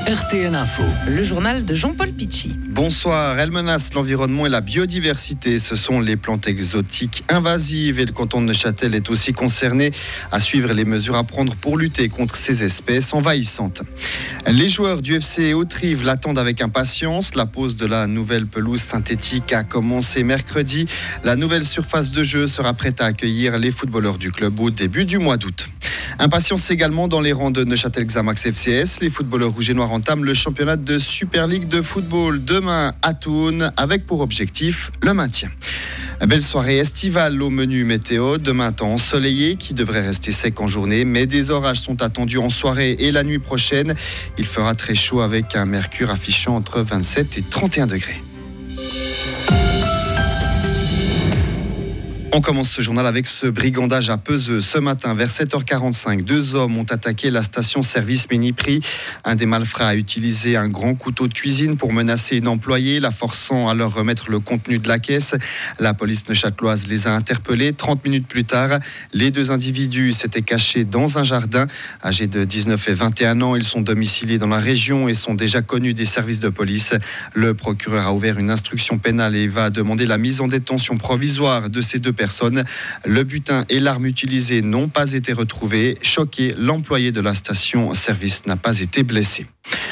RTN Info. Le journal de Jean-Paul Pichy. Bonsoir. Elle menace l'environnement et la biodiversité. Ce sont les plantes exotiques invasives et le canton de Neuchâtel est aussi concerné à suivre les mesures à prendre pour lutter contre ces espèces envahissantes. Les joueurs du FC Hauts-de-Rive l'attendent avec impatience. La pose de la nouvelle pelouse synthétique a commencé mercredi. La nouvelle surface de jeu sera prête à accueillir les footballeurs du club au début du mois d'août. Impatience également dans les rangs de Neuchâtel Xamax FCS. Les footballeurs rouges et noirs entament le championnat de Super League de football demain à Thun avec pour objectif le maintien. Belle soirée estivale au menu météo. Demain, temps ensoleillé qui devrait rester sec en journée, mais des orages sont attendus en soirée et la nuit prochaine. Il fera très chaud avec un mercure affichant entre 27 et 31 degrés. On commence ce journal avec ce brigandage à Peseux. Ce matin, vers 7h45, 2 hommes ont attaqué la station-service Miniprix. Un des malfrats a utilisé un grand couteau de cuisine pour menacer une employée, la forçant à leur remettre le contenu de la caisse. La police neuchâteloise les a interpellés. 30 minutes plus tard, les 2 individus s'étaient cachés dans un jardin. Âgés de 19 et 21 ans, ils sont domiciliés dans la région et sont déjà connus des services de police. Le procureur a ouvert une instruction pénale et va demander la mise en détention provisoire de ces 2 personnes. Le butin et l'arme utilisée n'ont pas été retrouvés. Choqué, l'employé de la station-service n'a pas été blessé.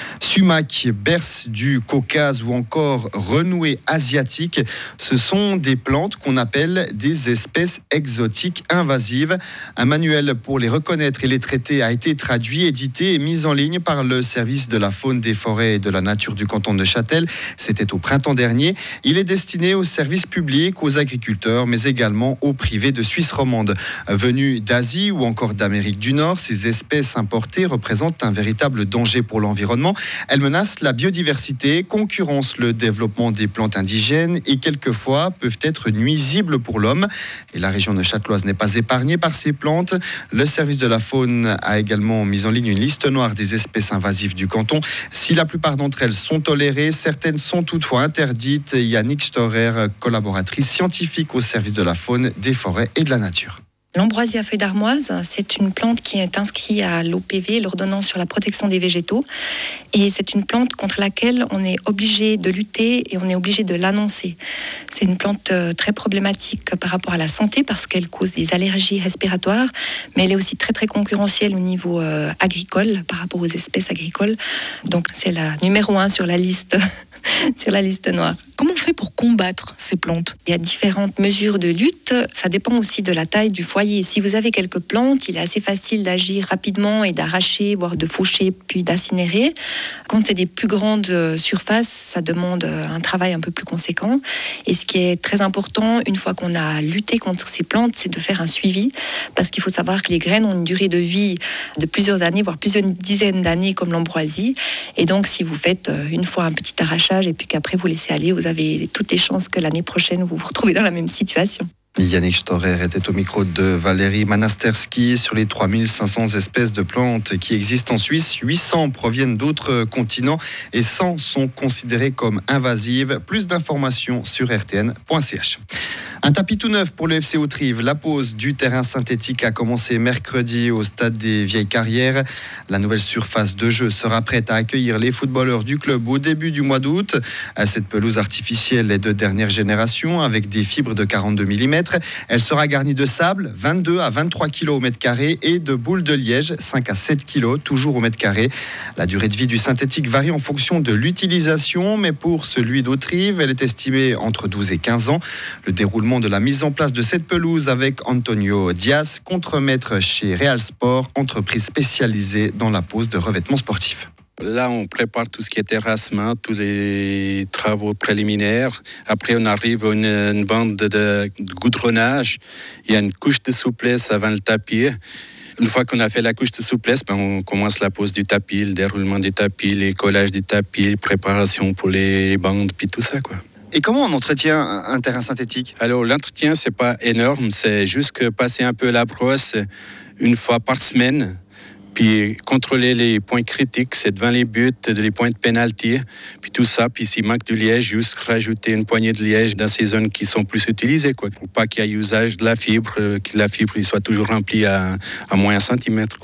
Sumac, berce du Caucase ou encore renouée asiatique, ce sont des plantes qu'on appelle des espèces exotiques invasives. Un manuel pour les reconnaître et les traiter a été traduit, édité et mis en ligne par le service de la faune, des forêts et de la nature du canton de Neuchâtel. C'était au printemps dernier. Il est destiné aux services publics, aux agriculteurs, mais également aux privés de Suisse romande. Venues d'Asie ou encore d'Amérique du Nord, ces espèces importées représentent un véritable danger pour l'environnement. Elles menacent la biodiversité, concurrencent le développement des plantes indigènes et quelquefois peuvent être nuisibles pour l'homme. Et la région neuchâteloise n'est pas épargnée par ces plantes. Le service de la faune a également mis en ligne une liste noire des espèces invasives du canton. Si la plupart d'entre elles sont tolérées, certaines sont toutefois interdites. Yannick Storer, collaboratrice scientifique au service de la faune, des forêts et de la nature. L'ambroisie à feuilles d'armoise, c'est une plante qui est inscrite à l'OPV, l'ordonnance sur la protection des végétaux. Et c'est une plante contre laquelle on est obligé de lutter et on est obligé de l'annoncer. C'est une plante très problématique par rapport à la santé parce qu'elle cause des allergies respiratoires, mais elle est aussi très très concurrentielle au niveau agricole par rapport aux espèces agricoles. Donc c'est la numéro 1 sur la liste. Sur la liste noire. Comment on fait pour combattre ces plantes ? Il y a différentes mesures de lutte. Ça dépend aussi de la taille du foyer. Si vous avez quelques plantes, il est assez facile d'agir rapidement et d'arracher, voire de faucher, puis d'incinérer. Quand c'est des plus grandes surfaces, ça demande un travail un peu plus conséquent. Et ce qui est très important, une fois qu'on a lutté contre ces plantes, c'est de faire un suivi. Parce qu'il faut savoir que les graines ont une durée de vie de plusieurs années, voire plusieurs dizaines d'années, comme l'ambroisie. Et donc, si vous faites une fois un petit arrachage et puis qu'après vous laissez aller, vous avez toutes les chances que l'année prochaine vous vous retrouvez dans la même situation. Yannick Storer était au micro de Valérie Manasterski. Sur les 3500 espèces de plantes qui existent en Suisse, 800 proviennent d'autres continents et 100 sont considérées comme invasives. Plus d'informations sur rtn.ch. Un tapis tout neuf pour le FC Hauts-de-Rive. La pose du terrain synthétique a commencé mercredi au stade des Vieilles Carrières. La nouvelle surface de jeu sera prête à accueillir les footballeurs du club au début du mois d'août. Cette pelouse artificielle est de dernière génération avec des fibres de 42 mm. Elle sera garnie de sable, 22 à 23 kg au mètre carré et de boules de liège, 5 à 7 kg, toujours au mètre carré. La durée de vie du synthétique varie en fonction de l'utilisation, mais pour celui d'Hauts-de-Rive, elle est estimée entre 12 et 15 ans. Le déroulement de la mise en place de cette pelouse avec Antonio Diaz, contremaître chez Real Sport, entreprise spécialisée dans la pose de revêtements sportifs. Là, on prépare tout ce qui est terrassement, tous les travaux préliminaires. Après, on arrive à une bande de goudronnage. Il y a une couche de souplesse avant le tapis. Une fois qu'on a fait la couche de souplesse, on commence la pose du tapis, le déroulement du tapis, les collages du tapis, préparation pour les bandes, puis tout ça, quoi. Et comment on entretient un terrain synthétique ? Alors, l'entretien, c'est pas énorme. C'est juste que passer un peu la brosse une fois par semaine. Puis contrôler les points critiques, c'est devant les buts, les points de pénalty, puis tout ça. Puis s'il manque du liège, juste rajouter une poignée de liège dans ces zones qui sont plus utilisées, quoi, pour pas qu'il y ait usage de la fibre, que la fibre soit toujours remplie à moins 1 centimètre, quoi.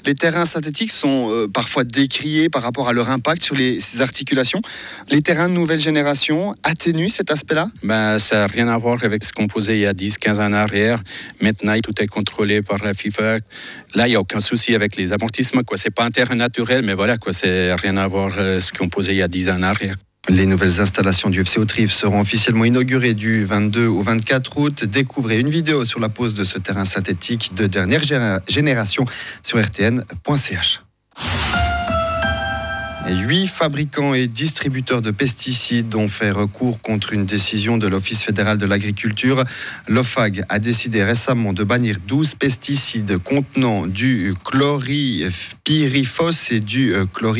Les terrains synthétiques sont parfois décriés par rapport à leur impact sur ces articulations. Les terrains de nouvelle génération atténuent cet aspect-là ? Ça n'a rien à voir avec ce qu'on posait il y a 10-15 ans en arrière. Maintenant, tout est contrôlé par la FIFA. Là, il n'y a aucun souci avec les amortissements. Ce n'est pas un terrain naturel, mais voilà, c'est rien à voir avec ce qu'on posait il y a 10 ans en arrière. Les nouvelles installations du FC Hauts-de-Rive seront officiellement inaugurées du 22 au 24 août. Découvrez une vidéo sur la pose de ce terrain synthétique de dernière génération sur rtn.ch. 8 fabricants et distributeurs de pesticides ont fait recours contre une décision de l'Office fédéral de l'agriculture. L'OFAG a décidé récemment de bannir 12 pesticides contenant du chlorpyrifos et du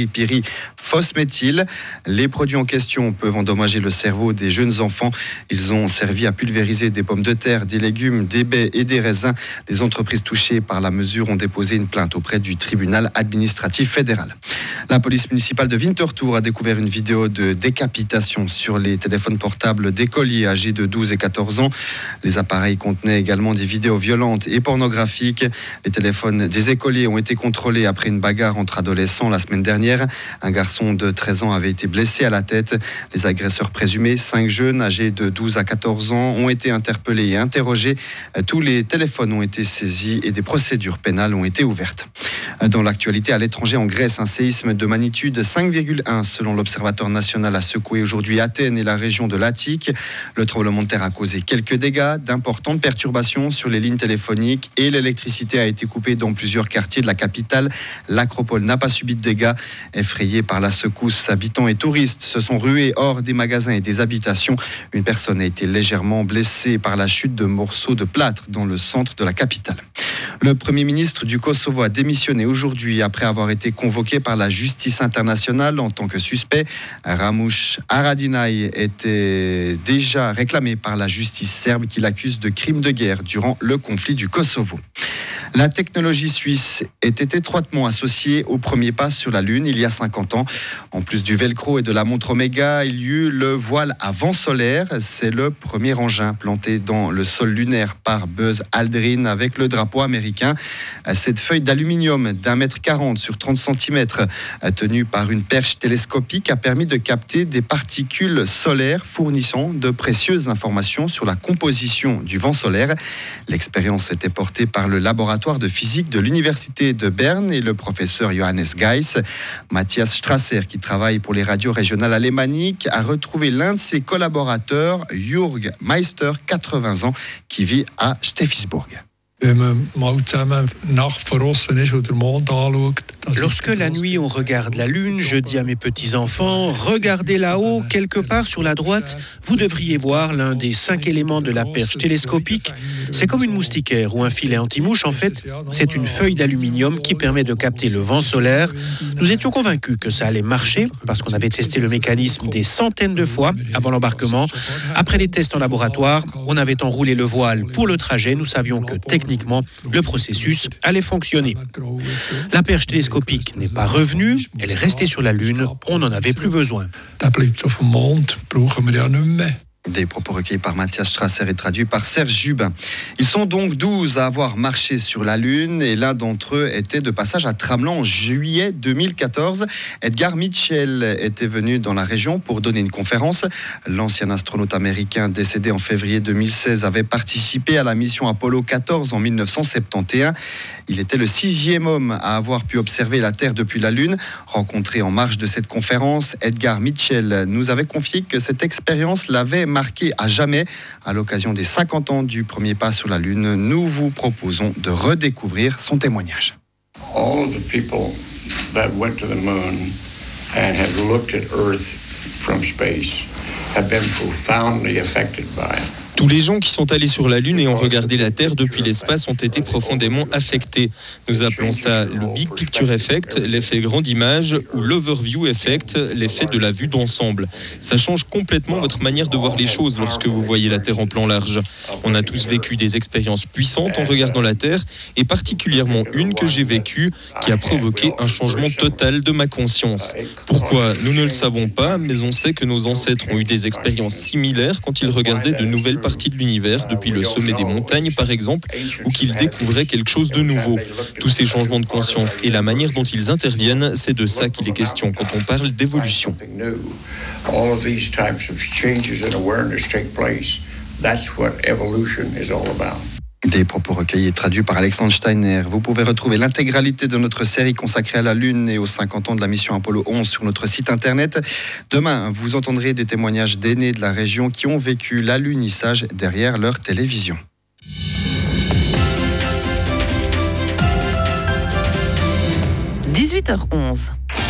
chlorpyrifosméthyle. Les produits en question peuvent endommager le cerveau des jeunes enfants. Ils ont servi à pulvériser des pommes de terre, des légumes, des baies et des raisins. Les entreprises touchées par la mesure ont déposé une plainte auprès du tribunal administratif fédéral. La police municipale de Winterthur a découvert une vidéo de décapitation sur les téléphones portables d'écoliers âgés de 12 et 14 ans. Les appareils contenaient également des vidéos violentes et pornographiques. Les téléphones des écoliers ont été contrôlés après une bagarre entre adolescents la semaine dernière. Un garçon de 13 ans avait été blessé à la tête. Les agresseurs présumés, 5 jeunes âgés de 12 à 14 ans, ont été interpellés et interrogés. Tous les téléphones ont été saisis et des procédures pénales ont été ouvertes. Dans l'actualité, à l'étranger, en Grèce, un séisme de magnitude 5,1 selon l'Observatoire national a secoué aujourd'hui Athènes et la région de l'Attique. Le tremblement de terre a causé quelques dégâts, d'importantes perturbations sur les lignes téléphoniques et l'électricité a été coupée dans plusieurs quartiers de la capitale. L'Acropole n'a pas subi de dégâts. Effrayés par la secousse, habitants et touristes se sont rués hors des magasins et des habitations. Une personne a été légèrement blessée par la chute de morceaux de plâtre dans le centre de la capitale. Le Premier ministre du Kosovo a démissionné aujourd'hui après avoir été convoqué par la justice internationale en tant que suspect. Ramush Haradinaj était déjà réclamé par la justice serbe qui l'accuse de crimes de guerre durant le conflit du Kosovo. La technologie suisse était étroitement associée au premier pas sur la Lune il y a 50 ans. En plus du velcro et de la montre Omega, il y eut le voile à vent solaire. C'est le premier engin planté dans le sol lunaire par Buzz Aldrin avec le drapeau américain. Cette feuille d'aluminium d'1,40 m sur 30 cm tenue par une perche télescopique a permis de capter des particules solaires fournissant de précieuses informations sur la composition du vent solaire. L'expérience était portée par le laboratoire de physique de l'université de Berne et le professeur Johannes Geiss. Matthias Strasser, qui travaille pour les radios régionales alémaniques, a retrouvé l'un de ses collaborateurs, Jürg Meister, 80 ans, qui vit à Steffisburg. Lorsque la nuit on regarde la Lune, je dis à mes petits-enfants, regardez là-haut, quelque part sur la droite, vous devriez voir l'un des 5 éléments de la perche télescopique. C'est comme une moustiquaire ou un filet anti-mouche. En fait, c'est une feuille d'aluminium qui permet de capter le vent solaire. Nous étions convaincus que ça allait marcher parce qu'on avait testé le mécanisme des centaines de fois avant l'embarquement. Après les tests en laboratoire, on avait enroulé le voile pour le trajet. Nous savions que techniquement, le processus allait fonctionner. La perche télescopique n'est pas revenue, elle est restée sur la Lune, on n'en avait plus besoin. Des propos recueillis par Matthias Strasser et traduits par Serge Jubin. Ils sont donc 12 à avoir marché sur la Lune et l'un d'entre eux était de passage à Tramelan en juillet 2014. Edgar Mitchell était venu dans la région pour donner une conférence. L'ancien astronaute américain décédé en février 2016 avait participé à la mission Apollo 14 en 1971. Il était le 6e homme à avoir pu observer la Terre depuis la Lune. Rencontré en marge de cette conférence, Edgar Mitchell nous avait confié que cette expérience l'avait marqué à jamais. À l'occasion des 50 ans du premier pas sur la Lune, nous vous proposons de redécouvrir son témoignage. All of the people that went to the moon and had looked at Earth from space have been profoundly affected by it. Tous les gens qui sont allés sur la Lune et ont regardé la Terre depuis l'espace ont été profondément affectés. Nous appelons ça le Big Picture Effect, l'effet grande image, ou l'Overview Effect, l'effet de la vue d'ensemble. Ça change complètement votre manière de voir les choses lorsque vous voyez la Terre en plan large. On a tous vécu des expériences puissantes en regardant la Terre, et particulièrement une que j'ai vécue qui a provoqué un changement total de ma conscience. Pourquoi ? Nous ne le savons pas, mais on sait que nos ancêtres ont eu des expériences similaires quand ils regardaient de nouvelles partie de l'univers, depuis le sommet des montagnes par exemple, ou qu'ils découvraient quelque chose de nouveau. Tous ces changements de conscience et la manière dont ils interviennent, c'est de ça qu'il est question quand on parle d'évolution. All of these types of changes in awareness take place. That's what evolution is all about. Des propos recueillis et traduits par Alexandre Steiner. Vous pouvez retrouver l'intégralité de notre série consacrée à la Lune et aux 50 ans de la mission Apollo 11 sur notre site internet. Demain, vous entendrez des témoignages d'aînés de la région qui ont vécu l'alunissage derrière leur télévision. – 18h11.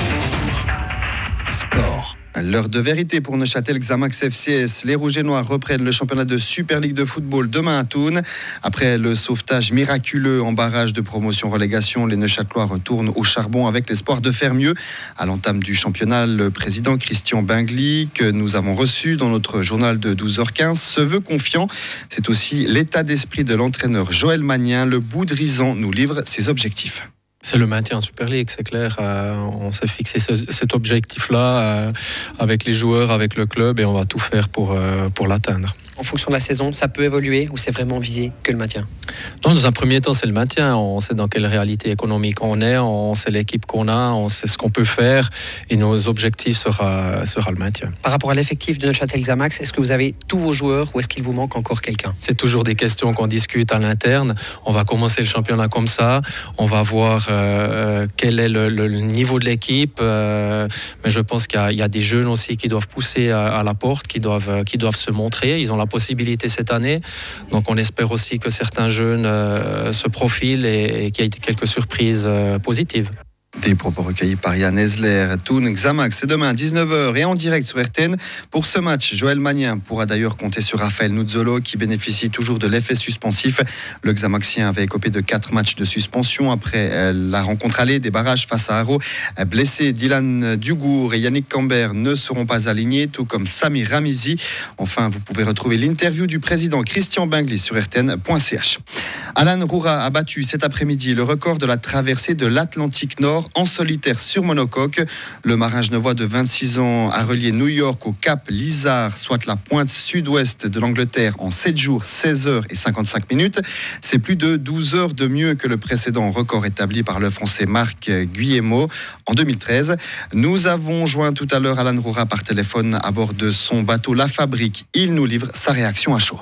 Sport. L'heure de vérité pour Neuchâtel Xamax FCS. Les Rouges et Noirs reprennent le championnat de Super League de football demain à Thun. Après le sauvetage miraculeux en barrage de promotion-relégation, les Neuchâtelois retournent au charbon avec l'espoir de faire mieux. À l'entame du championnat, le président Christian Bingli, que nous avons reçu dans notre journal de 12h15, se veut confiant. C'est aussi l'état d'esprit de l'entraîneur Joël Magnin. Le Boudrisant nous livre ses objectifs. C'est le maintien en Super League, c'est clair. On s'est fixé cet objectif-là avec les joueurs, avec le club, et on va tout faire pour l'atteindre. En fonction de la saison, ça peut évoluer ou c'est vraiment visé que le maintien? Non, dans un premier temps, c'est le maintien. On sait dans quelle réalité économique on est, on sait l'équipe qu'on a, on sait ce qu'on peut faire, et nos objectifs sera le maintien. Par rapport à l'effectif de Neuchâtel Xamax, est-ce que vous avez tous vos joueurs ou est-ce qu'il vous manque encore quelqu'un? C'est toujours des questions qu'on discute à l'interne. On va commencer le championnat comme ça, on va voir quel est le niveau de l'équipe, mais je pense qu'il y a des jeunes aussi qui doivent pousser à la porte, qui doivent se montrer. Ils ont la possibilité cette année, donc on espère aussi que certains jeunes se profilent et qu'il y ait quelques surprises positives. Des propos recueillis par Yann Esler. Thun Xamax, c'est demain à 19h et en direct sur RTN. Pour ce match, Joël Magnin pourra d'ailleurs compter sur Raphaël Nuzzolo qui bénéficie toujours de l'effet suspensif. Le Xamaxien avait écopé de 4 matchs de suspension après la rencontre allée des barrages face à Haro. Blessés, Dylan Dugour et Yannick Camber ne seront pas alignés, tout comme Samir Ramizi. Enfin, vous pouvez retrouver l'interview du président Christian Bingli sur rtn.ch. Alan Roura a battu cet après-midi le record de la traversée de l'Atlantique Nord en solitaire sur monocoque. Le marin genevois de 26 ans a relié New York au Cap Lizard, soit la pointe sud-ouest de l'Angleterre, en 7 jours, 16 heures et 55 minutes. C'est plus de 12 heures de mieux que le précédent record établi par le Français Marc Guillemot en 2013. Nous avons joint tout à l'heure Alan Roura par téléphone à bord de son bateau La Fabrique. Il nous livre sa réaction à chaud.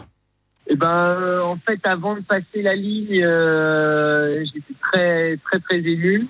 En fait, avant de passer la ligne, j'étais très, très, très ému.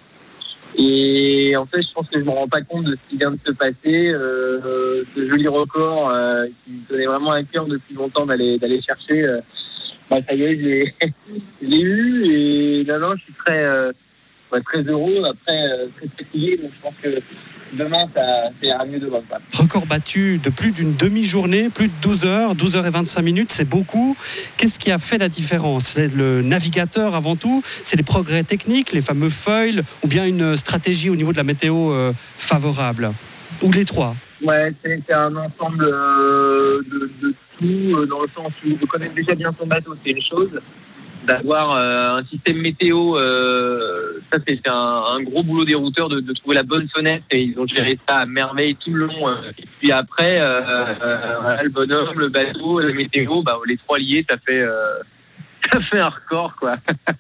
Et en fait, je pense que je ne me rends pas compte de ce qui vient de se passer. Ce joli record qui me tenait vraiment à cœur depuis longtemps d'aller chercher. Ça y est, je l'ai eu. Et non, je suis très heureux. Après, très fatigué. Donc, je pense que demain, ça ira mieux demain. Record battu de plus d'une demi-journée, plus de 12 heures, 12 heures et 25 minutes, c'est beaucoup. Qu'est-ce qui a fait la différence? C'est le navigateur avant tout? C'est les progrès techniques, les fameux foils, ou bien une stratégie au niveau de la météo favorable? Ou les trois? Ouais, c'est un ensemble de tout, dans le sens où de connaître déjà bien son bateau, c'est une chose. D'avoir un système météo, ça c'est un gros boulot des routeurs de trouver la bonne fenêtre, et ils ont géré ça à merveille tout le long. Et puis après, le bonhomme, le bateau, la météo, les trois liés, ça fait un record, quoi.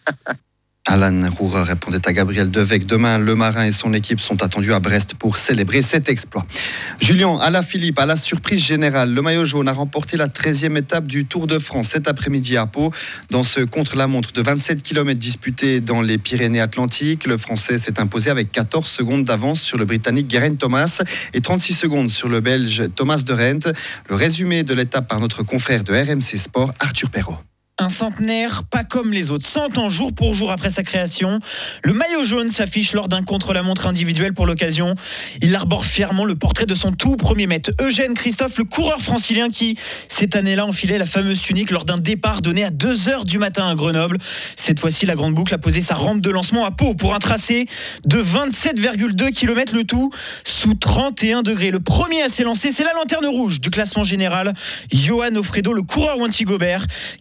Alan Roura répondait à Gabriel Devec. Demain, le marin et son équipe sont attendus à Brest pour célébrer cet exploit. Julien Alaphilippe, à la surprise générale, le maillot jaune a remporté la 13e étape du Tour de France cet après-midi à Pau. Dans ce contre-la-montre de 27 km disputé dans les Pyrénées-Atlantiques, le Français s'est imposé avec 14 secondes d'avance sur le Britannique Geraint Thomas et 36 secondes sur le Belge Thomas de Rent. Le résumé de l'étape par notre confrère de RMC Sport, Arthur Perrault. Un centenaire, pas comme les autres, 100 ans jour pour jour après sa création. Le maillot jaune s'affiche lors d'un contre-la-montre individuel pour l'occasion. Il arbore fièrement le portrait de son tout premier maître, Eugène Christophe, le coureur francilien qui, cette année-là, enfilait la fameuse tunique lors d'un départ donné à 2h du matin à Grenoble. Cette fois-ci, la Grande Boucle a posé sa rampe de lancement à Pau pour un tracé de 27,2 km, le tout sous 31 degrés. Le premier à s'élancer, c'est la lanterne rouge du classement général, Johan Ofredo, le coureur Wanty Gobert, qui a d'ailleurs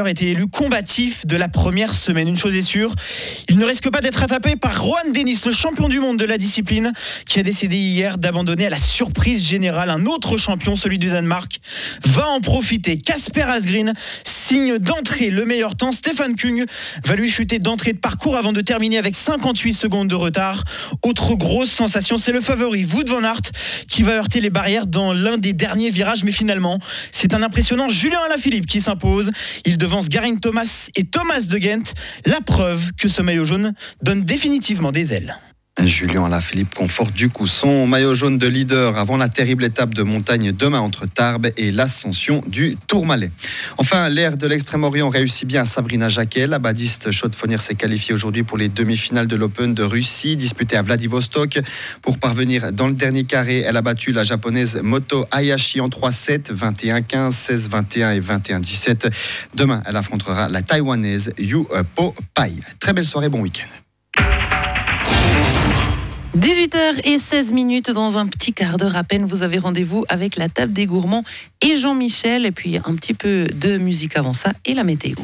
a été élu combatif de la première semaine. Une chose est sûre, il ne risque pas d'être rattrapé par Rohan Dennis, le champion du monde de la discipline, qui a décidé hier d'abandonner à la surprise générale. Un autre champion, celui du Danemark, va en profiter. Kasper Asgreen signe d'entrée le meilleur temps. Stefan Kung va lui chuter d'entrée de parcours avant de terminer avec 58 secondes de retard. Autre grosse sensation, c'est le favori Wout van Aert qui va heurter les barrières dans l'un des derniers virages, mais finalement c'est un impressionnant Julien Alaphilippe qui s'impose. Il devance Geraint Thomas et Thomas de Gent, la preuve que ce maillot jaune donne définitivement des ailes. Julien Alaphilippe conforte du coup son maillot jaune de leader avant la terrible étape de montagne demain entre Tarbes et l'ascension du Tourmalet. Enfin, l'ère de l'Extrême-Orient réussit bien à Sabrina Jacquet. La badiste chaudefonnière s'est qualifiée aujourd'hui pour les demi-finales de l'Open de Russie, disputée à Vladivostok. Pour parvenir dans le dernier carré, elle a battu la japonaise Moto Hayashi en 3-7, 21-15, 16-21 et 21-17. Demain, elle affrontera la taïwanaise Yu Po Pai. Très belle soirée, bon week-end. 18h16 dans un petit quart d'heure à peine, vous avez rendez-vous avec la table des gourmands et Jean-Michel, et puis un petit peu de musique avant ça et la météo.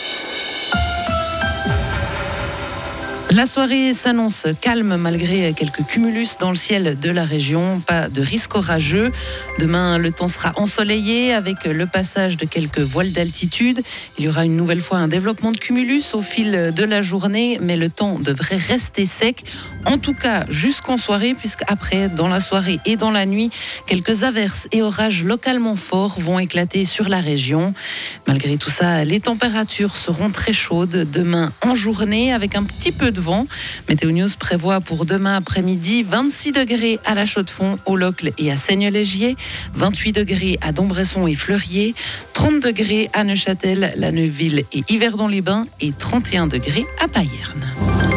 La soirée s'annonce calme malgré quelques cumulus dans le ciel de la région. Pas de risque orageux. Demain, le temps sera ensoleillé avec le passage de quelques voiles d'altitude. Il y aura une nouvelle fois un développement de cumulus au fil de la journée, mais le temps devrait rester sec. En tout cas, jusqu'en soirée, puisqu'après, dans la soirée et dans la nuit, quelques averses et orages localement forts vont éclater sur la région. Malgré tout ça, les températures seront très chaudes demain en journée avec un petit peu de vent. Météo News prévoit pour demain après-midi 26 degrés à la Chaux-de-Fonds, au Locle et à Seigne-Légier, 28 degrés à Dombresson et Fleurier, 30 degrés à Neuchâtel, La Neuville et Yverdon-les-Bains et 31 degrés à Payerne.